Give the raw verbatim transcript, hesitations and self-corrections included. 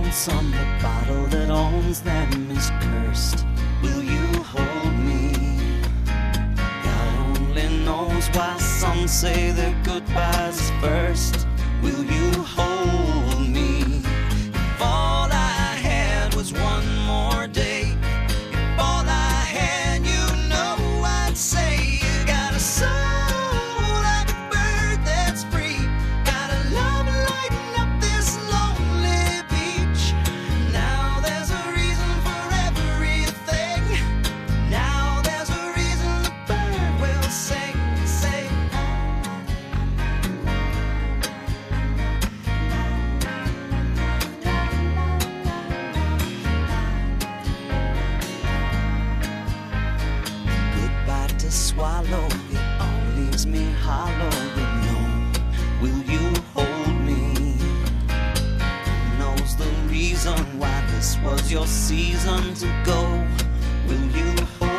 once on the bottle that owns them is cursed. Will you hold me? God only knows why some say their goodbyes is first. Will you hold me? If all I had was one more day, if all I had, you know I'd say you got a soul like a bird that's free, got a love lighting up this lonely beach. Now there's a reason for everything. Now there's a reason the bird will sing, sing. Goodbye to swallow, it all leaves me hollow. But no, will you hold me? Who knows the reason why this was your season to go? Will you hold